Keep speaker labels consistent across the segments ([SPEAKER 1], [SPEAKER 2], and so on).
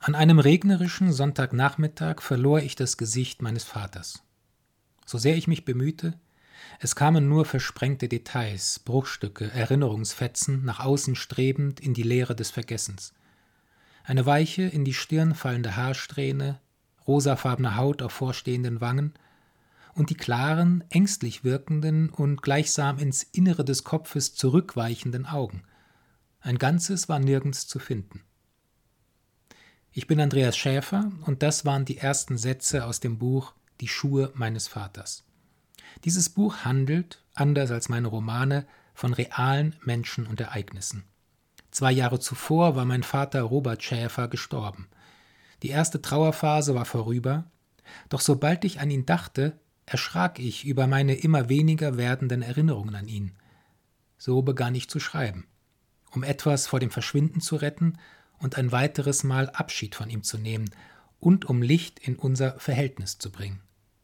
[SPEAKER 1] An einem regnerischen Sonntagnachmittag verlor ich das Gesicht meines Vaters. So sehr ich mich bemühte, es kamen nur versprengte Details, Bruchstücke, Erinnerungsfetzen, nach außen strebend in die Leere des Vergessens. Eine weiche, in die Stirn fallende Haarsträhne, rosafarbene Haut auf vorstehenden Wangen und die klaren, ängstlich wirkenden und gleichsam ins Innere des Kopfes zurückweichenden Augen. Ein Ganzes war nirgends zu finden. Ich bin Andreas Schäfer und das waren die ersten Sätze aus dem Buch »Die Schuhe meines Vaters«. Dieses Buch handelt, anders als meine Romane, von realen Menschen und Ereignissen. 2 Jahre zuvor war mein Vater Robert Schäfer gestorben. Die erste Trauerphase war vorüber, doch sobald ich an ihn dachte, erschrak ich über meine immer weniger werdenden Erinnerungen an ihn. So begann ich zu schreiben, um etwas vor dem Verschwinden zu retten und ein weiteres Mal Abschied von ihm zu nehmen und um Licht in unser Verhältnis zu bringen.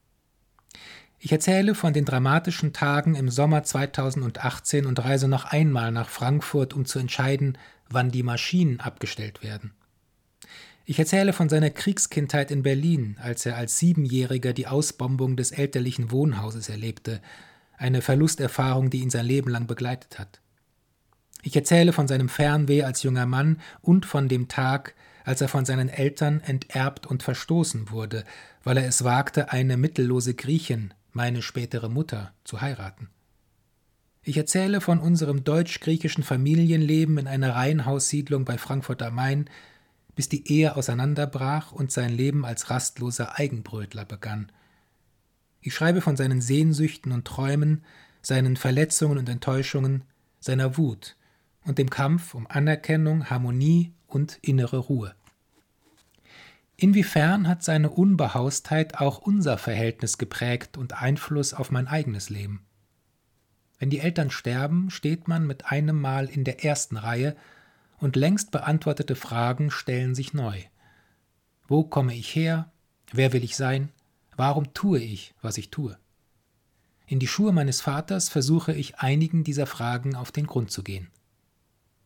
[SPEAKER 1] Ich erzähle von den dramatischen Tagen im Sommer 2018 und reise noch einmal nach Frankfurt, um zu entscheiden, wann die Maschinen abgestellt werden. Ich erzähle von seiner Kriegskindheit in Berlin, als er als 7-Jähriger die Ausbombung des elterlichen Wohnhauses erlebte, eine Verlusterfahrung, die ihn sein Leben lang begleitet hat. Ich erzähle von seinem Fernweh als junger Mann und von dem Tag, als er von seinen Eltern enterbt und verstoßen wurde, weil er es wagte, eine mittellose Griechin, meine spätere Mutter, zu heiraten. Ich erzähle von unserem deutsch-griechischen Familienleben in einer Reihenhaussiedlung bei Frankfurt am Main, bis die Ehe auseinanderbrach und sein Leben als rastloser Eigenbrötler begann. Ich schreibe von seinen Sehnsüchten und Träumen, seinen Verletzungen und Enttäuschungen, seiner Wut und dem Kampf um Anerkennung, Harmonie und innere Ruhe. Inwiefern hat seine Unbehaustheit auch unser Verhältnis geprägt und Einfluss auf mein eigenes Leben? Wenn die Eltern sterben, steht man mit einem Mal in der ersten Reihe und längst beantwortete Fragen stellen sich neu. Wo komme ich her? Wer will ich sein? Warum tue ich, was ich tue? In die Schuhe meines Vaters versuche ich einigen dieser Fragen auf den Grund zu gehen.